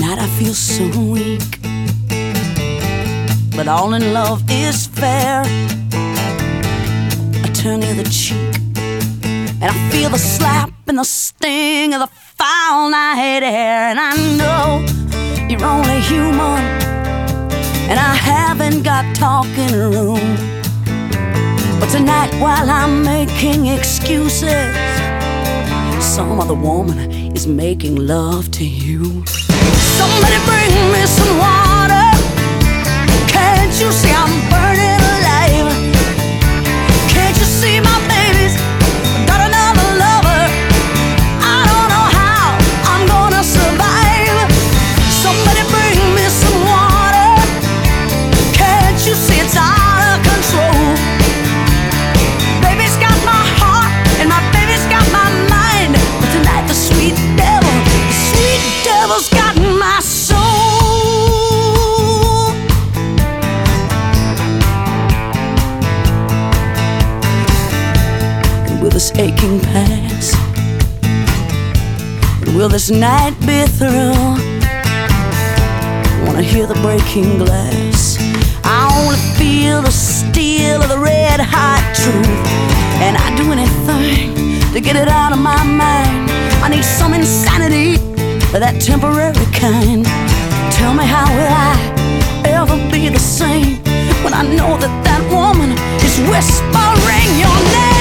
Tonight I feel so weak, but all in love is fair. I turn the other cheek, and I feel the slap and the sting of the foul night air. And I know you're only human, and I haven't got talking room. But tonight, while I'm making excuses, some other woman is making love to you. Somebody bring me some water. Can't you see I'm burning alive? Can't you see my baby's got another lover? I don't know how I'm gonna survive. Somebody bring me some water. Can't you see it's out of control? Baby's got my heart and my baby's got my mind, but tonight the sweet devil's got my soul. And will this aching pass? And will this night be through? I wanna hear the breaking glass. I wanna feel the steel of the red hot truth. And I'd do anything to get it out of my mind. I need some insanity, that temporary kind. Tell me, how will I ever be the same when I know that that woman is whispering your name?